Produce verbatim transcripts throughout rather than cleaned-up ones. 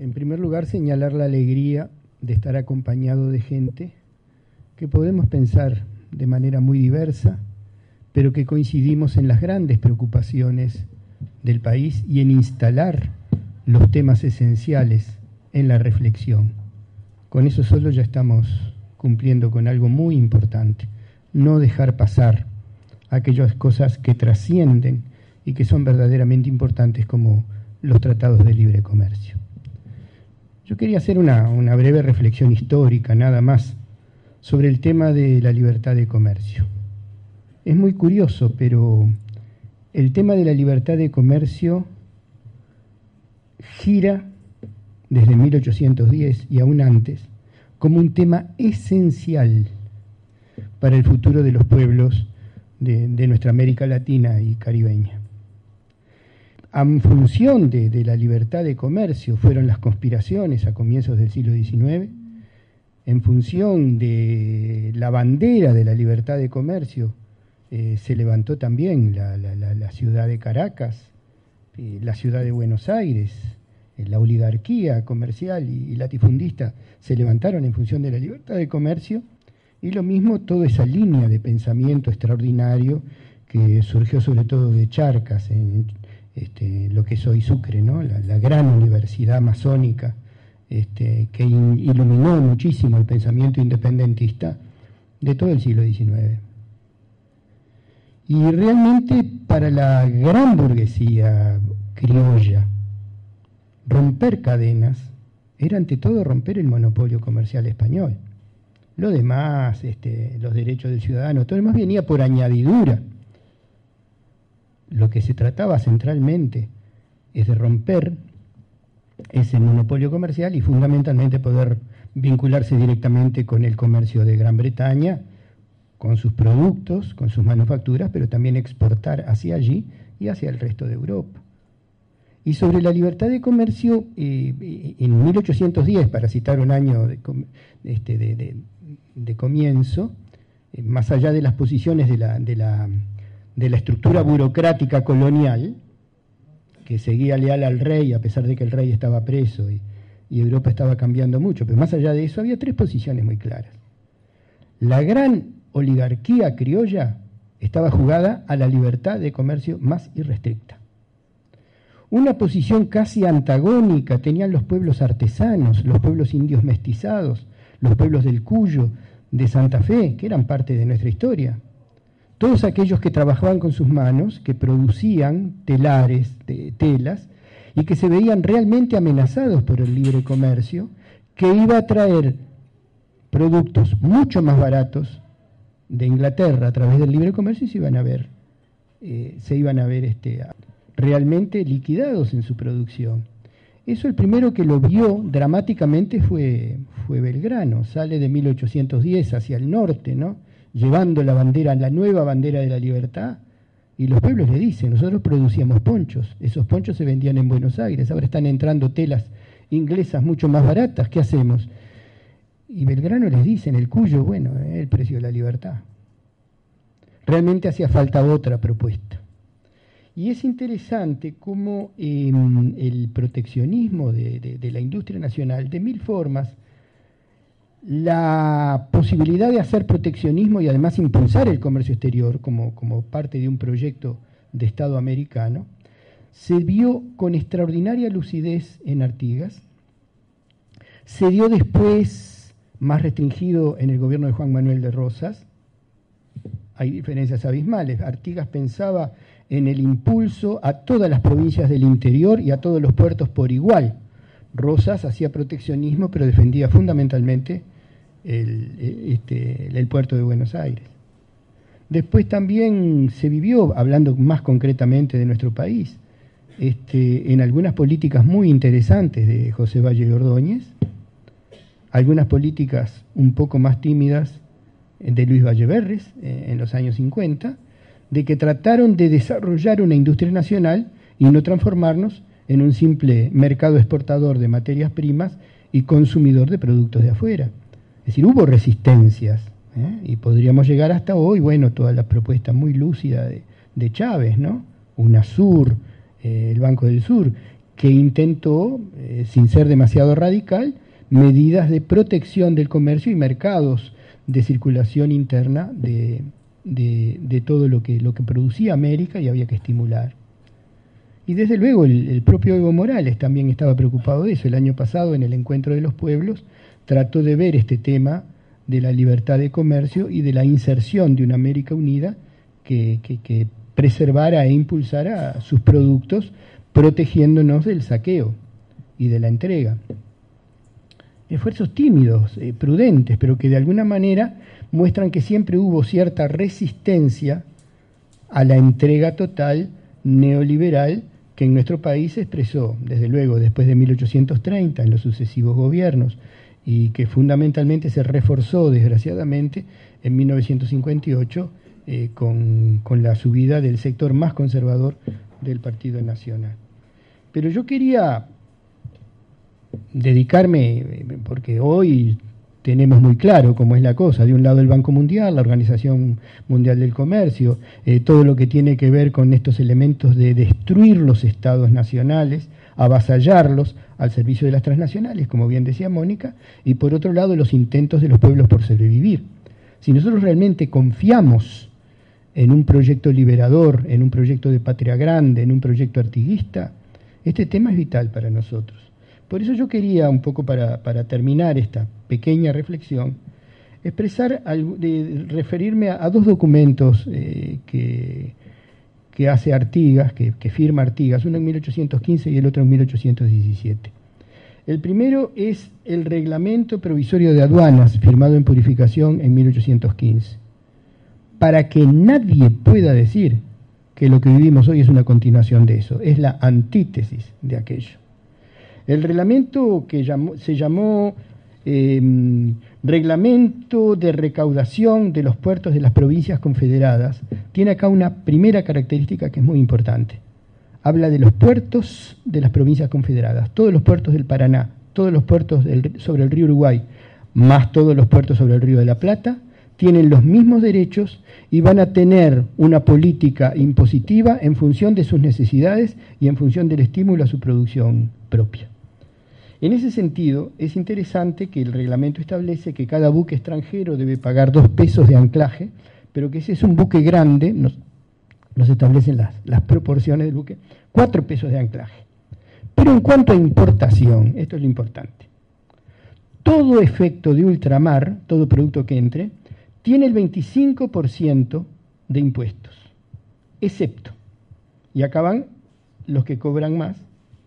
En primer lugar, señalar la alegría de estar acompañado de gente que podemos pensar de manera muy diversa, pero que coincidimos en las grandes preocupaciones del país y en instalar los temas esenciales en la reflexión. Con eso solo ya estamos cumpliendo con algo muy importante, no dejar pasar aquellas cosas que trascienden y que son verdaderamente importantes como los tratados de libre comercio. Yo quería hacer una, una breve reflexión histórica, nada más, sobre el tema de la libertad de comercio. Es muy curioso, pero el tema de la libertad de comercio gira desde mil ochocientos diez y aún antes como un tema esencial para el futuro de los pueblos de, de nuestra América Latina y caribeña. En función de, de la libertad de comercio fueron las conspiraciones a comienzos del siglo diecinueve, en función de la bandera de la libertad de comercio eh, se levantó también la, la, la, la ciudad de Caracas, eh, la ciudad de Buenos Aires, eh, la oligarquía comercial y, y latifundista se levantaron en función de la libertad de comercio, y lo mismo toda esa línea de pensamiento extraordinario que surgió sobre todo de Charcas, en este, lo que es hoy Sucre, ¿no? la, la gran universidad masónica este, que in, iluminó muchísimo el pensamiento independentista de todo el siglo diecinueve. Y realmente para la gran burguesía criolla, romper cadenas era ante todo romper el monopolio comercial español. Lo demás, este, los derechos del ciudadano, todo lo demás venía por añadidura. Lo que se trataba centralmente es de romper ese monopolio comercial y fundamentalmente poder vincularse directamente con el comercio de Gran Bretaña, con sus productos, con sus manufacturas, pero también exportar hacia allí y hacia el resto de Europa. Y sobre la libertad de comercio, eh, en mil ochocientos diez, para citar un año de, este, de, de, de comienzo, eh, más allá de las posiciones de la, de, la, de la estructura burocrática colonial, que seguía leal al rey a pesar de que el rey estaba preso y, y Europa estaba cambiando mucho, pero más allá de eso había tres posiciones muy claras. La gran oligarquía criolla estaba jugada a la libertad de comercio más irrestricta. Una posición casi antagónica tenían los pueblos artesanos, los pueblos indios mestizados, los pueblos del Cuyo, de Santa Fe, que eran parte de nuestra historia. Todos aquellos que trabajaban con sus manos, que producían telares, de, telas, y que se veían realmente amenazados por el libre comercio, que iba a traer productos mucho más baratos de Inglaterra a través del libre comercio y se iban a ver, eh, se iban a ver este, realmente liquidados en su producción. Eso el primero que lo vio dramáticamente fue, fue Belgrano. Sale de mil ochocientos diez hacia el norte, ¿no? Llevando la bandera, la nueva bandera de la libertad, y los pueblos le dicen, nosotros producíamos ponchos, esos ponchos se vendían en Buenos Aires, ahora están entrando telas inglesas mucho más baratas, ¿qué hacemos? Y Belgrano les dice, en el Cuyo, bueno, es el precio de la libertad. Realmente hacía falta otra propuesta. Y es interesante cómo eh, el proteccionismo de, de, de la industria nacional, de mil formas, la posibilidad de hacer proteccionismo y además impulsar el comercio exterior como, como parte de un proyecto de Estado americano, se vio con extraordinaria lucidez en Artigas, se dio después más restringido en el gobierno de Juan Manuel de Rosas. Hay diferencias abismales. Artigas pensaba en el impulso a todas las provincias del interior y a todos los puertos por igual. Rosas hacía proteccionismo, pero defendía fundamentalmente el, este, el puerto de Buenos Aires. Después también se vivió, hablando más concretamente de nuestro país, este, en algunas políticas muy interesantes de José Valle de Ordóñez, algunas políticas un poco más tímidas de Luis Valleverres eh, en los años cincuenta, de que trataron de desarrollar una industria nacional y no transformarnos en un simple mercado exportador de materias primas y consumidor de productos de afuera. Es decir, hubo resistencias, ¿eh? Y podríamos llegar hasta hoy, bueno, toda la propuesta muy lúcida de, de Chávez, ¿no? UNASUR, eh, el Banco del Sur, que intentó, eh, sin ser demasiado radical, medidas de protección del comercio y mercados de circulación interna de, de, de todo lo que, lo que producía América y había que estimular. Y desde luego el, el propio Evo Morales también estaba preocupado de eso. El año pasado, en el Encuentro de los Pueblos, trató de ver este tema de la libertad de comercio y de la inserción de una América unida que, que, que preservara e impulsara sus productos, protegiéndonos del saqueo y de la entrega. Esfuerzos tímidos, eh, prudentes, pero que de alguna manera muestran que siempre hubo cierta resistencia a la entrega total neoliberal que en nuestro país se expresó, desde luego, después de mil ochocientos treinta, en los sucesivos gobiernos, y que fundamentalmente se reforzó, desgraciadamente, en mil novecientos cincuenta y ocho, eh, con, con la subida del sector más conservador del Partido Nacional. Pero yo quería dedicarme, porque hoy tenemos muy claro cómo es la cosa, de un lado el Banco Mundial, la Organización Mundial del Comercio, eh, todo lo que tiene que ver con estos elementos de destruir los estados nacionales, avasallarlos al servicio de las transnacionales, como bien decía Mónica, y por otro lado los intentos de los pueblos por sobrevivir. Si nosotros realmente confiamos en un proyecto liberador, en un proyecto de patria grande, en un proyecto artiguista, este tema es vital para nosotros. Por eso yo quería, un poco para, para terminar esta pequeña reflexión, expresar, de, referirme a, a dos documentos eh, que, que hace Artigas, que, que firma Artigas, uno en mil ochocientos quince y el otro en mil ochocientos diecisiete. El primero es el Reglamento Provisorio de Aduanas, firmado en Purificación en mil ochocientos quince, para que nadie pueda decir que lo que vivimos hoy es una continuación de eso, es la antítesis de aquello. El reglamento que llamó, se llamó eh, Reglamento de Recaudación de los Puertos de las Provincias Confederadas tiene acá una primera característica que es muy importante. Habla de los puertos de las provincias confederadas, todos los puertos del Paraná, todos los puertos del, sobre el río Uruguay, más todos los puertos sobre el río de la Plata, tienen los mismos derechos y van a tener una política impositiva en función de sus necesidades y en función del estímulo a su producción propia. En ese sentido, es interesante que el reglamento establece que cada buque extranjero debe pagar dos pesos de anclaje, pero que si es un buque grande, nos, nos establecen las, las proporciones del buque, cuatro pesos de anclaje. Pero en cuanto a importación, esto es lo importante, todo efecto de ultramar, todo producto que entre, tiene el veinticinco por ciento de impuestos, excepto, y acá van los que cobran más,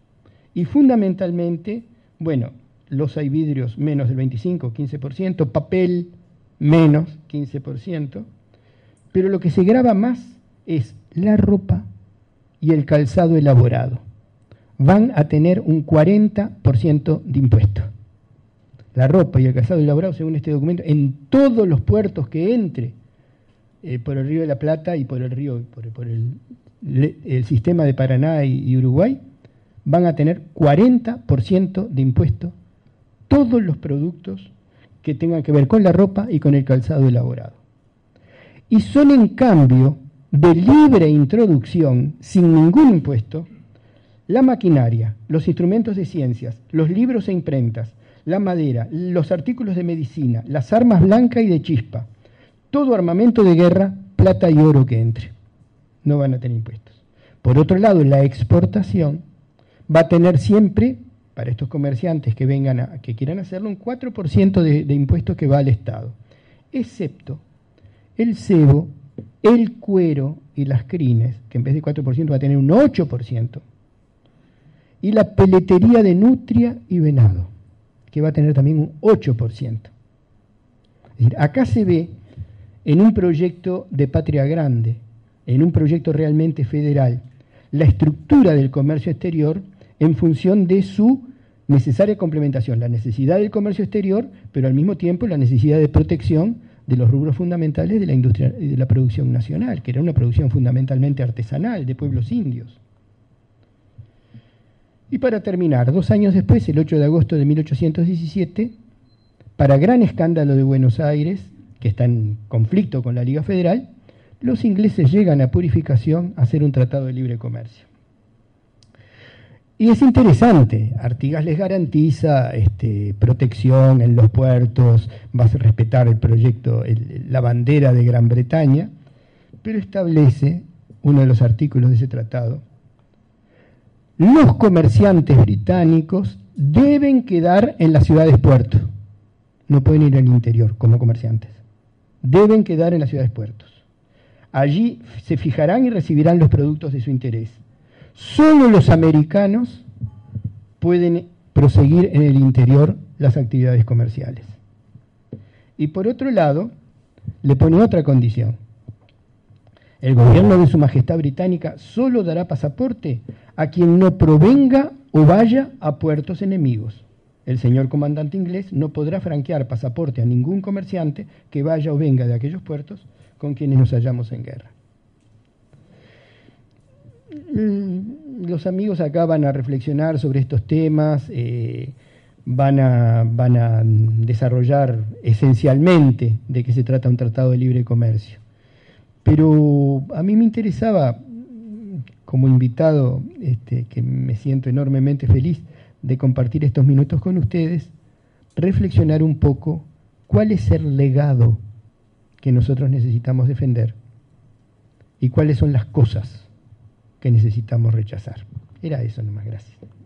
y fundamentalmente, bueno, loza y vidrios menos del veinticinco, quince por ciento, papel menos quince por ciento, pero lo que se grava más es la ropa y el calzado elaborado. Van a tener un cuarenta por ciento de impuestos. La ropa y el calzado elaborado, según este documento, en todos los puertos que entre eh, por el río de la Plata y por el río, por, por el, el sistema de Paraná y, y Uruguay, van a tener cuarenta por ciento de impuesto todos los productos que tengan que ver con la ropa y con el calzado elaborado. Y son en cambio de libre introducción, sin ningún impuesto, la maquinaria, los instrumentos de ciencias, los libros e imprentas, la madera, los artículos de medicina, las armas blancas y de chispa, todo armamento de guerra, plata y oro que entre. No van a tener impuestos. Por otro lado, la exportación va a tener siempre, para estos comerciantes que vengan a, que quieran hacerlo, un cuatro por ciento de, de impuestos que va al Estado, excepto el cebo, el cuero y las crines, que en vez de cuatro por ciento va a tener un ocho por ciento, y la peletería de nutria y venado, que va a tener también un ocho por ciento. Es decir, acá se ve en un proyecto de patria grande, en un proyecto realmente federal, la estructura del comercio exterior en función de su necesaria complementación, la necesidad del comercio exterior, pero al mismo tiempo la necesidad de protección de los rubros fundamentales de la industria y de la producción nacional, que era una producción fundamentalmente artesanal de pueblos indios. Y para terminar, dos años después, el ocho de agosto de mil ochocientos diecisiete, para gran escándalo de Buenos Aires, que está en conflicto con la Liga Federal, los ingleses llegan a Purificación a hacer un tratado de libre comercio. Y es interesante, Artigas les garantiza este, protección en los puertos, va a respetar el proyecto, el, la bandera de Gran Bretaña, pero establece, uno de los artículos de ese tratado, los comerciantes británicos deben quedar en las ciudades puertos, no pueden ir al interior como comerciantes, deben quedar en las ciudades puertos. Allí se fijarán y recibirán los productos de su interés. Solo los americanos pueden proseguir en el interior las actividades comerciales. Y por otro lado, le pone otra condición. El gobierno de Su Majestad Británica solo dará pasaporte a quien no provenga o vaya a puertos enemigos. El señor comandante inglés no podrá franquear pasaporte a ningún comerciante que vaya o venga de aquellos puertos con quienes nos hallamos en guerra. Los amigos acá van a reflexionar sobre estos temas, eh, van, a, van a desarrollar esencialmente de qué se trata un tratado de libre comercio. Pero a mí me interesaba, como invitado, este, que me siento enormemente feliz de compartir estos minutos con ustedes, reflexionar un poco cuál es el legado que nosotros necesitamos defender y cuáles son las cosas que necesitamos rechazar. Era eso nomás, gracias.